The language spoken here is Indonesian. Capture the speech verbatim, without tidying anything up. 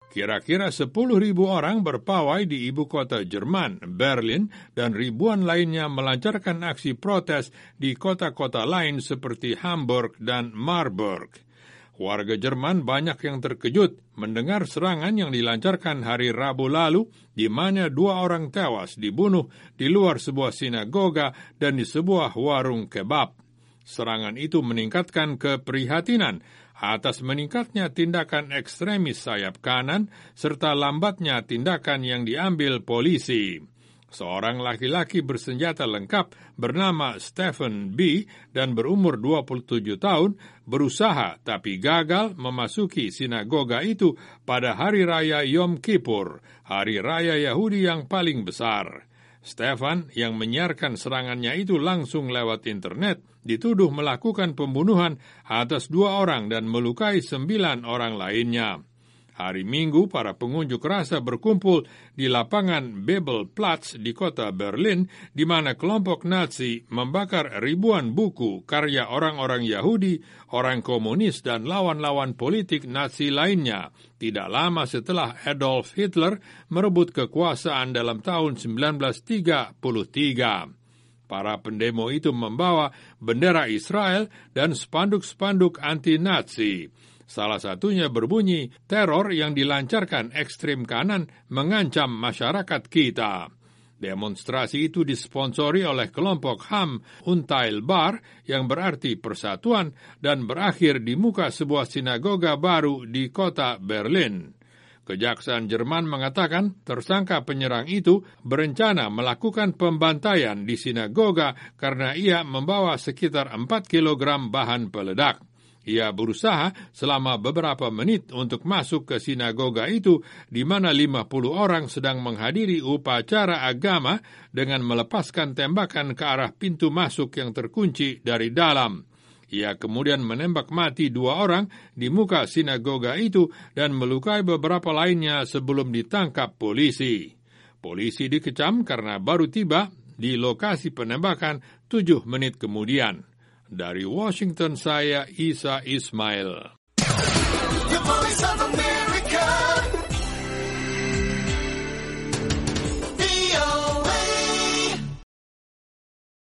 Kira-kira sepuluh ribu orang berpawai di ibu kota Jerman, Berlin, dan ribuan lainnya melancarkan aksi protes di kota-kota lain seperti Hamburg dan Marburg. Warga Jerman banyak yang terkejut mendengar serangan yang dilancarkan hari Rabu lalu, di mana dua orang tewas dibunuh di luar sebuah sinagoga dan di sebuah warung kebab. Serangan itu meningkatkan keprihatinan atas meningkatnya tindakan ekstremis sayap kanan serta lambatnya tindakan yang diambil polisi. Seorang laki-laki bersenjata lengkap bernama Stephen B. dan berumur dua puluh tujuh tahun berusaha tapi gagal memasuki sinagoga itu pada Hari Raya Yom Kippur, Hari Raya Yahudi yang paling besar. Stefan yang menyiarkan serangannya itu langsung lewat internet dituduh melakukan pembunuhan atas dua orang dan melukai sembilan orang lainnya. Hari Minggu, para pengunjuk rasa berkumpul di lapangan Bebelplatz di kota Berlin, di mana kelompok Nazi membakar ribuan buku karya orang-orang Yahudi, orang komunis, dan lawan-lawan politik Nazi lainnya, tidak lama setelah Adolf Hitler merebut kekuasaan dalam tahun sembilan belas tiga puluh tiga. Para pendemo itu membawa bendera Israel dan spanduk-spanduk anti-Nazi. Salah satunya berbunyi, teror yang dilancarkan ekstrem kanan mengancam masyarakat kita. Demonstrasi itu disponsori oleh kelompok Ham Unteilbar yang berarti persatuan dan berakhir di muka sebuah sinagoga baru di kota Berlin. Kejaksaan Jerman mengatakan tersangka penyerang itu berencana melakukan pembantaian di sinagoga karena ia membawa sekitar empat kilogram bahan peledak. Ia berusaha selama beberapa menit untuk masuk ke sinagoga itu, di mana lima puluh orang sedang menghadiri upacara agama dengan melepaskan tembakan ke arah pintu masuk yang terkunci dari dalam. Ia kemudian menembak mati dua orang di muka sinagoga itu dan melukai beberapa lainnya sebelum ditangkap polisi. Polisi dikecam karena baru tiba di lokasi penembakan tujuh menit kemudian. Dari Washington, saya Isa Ismail.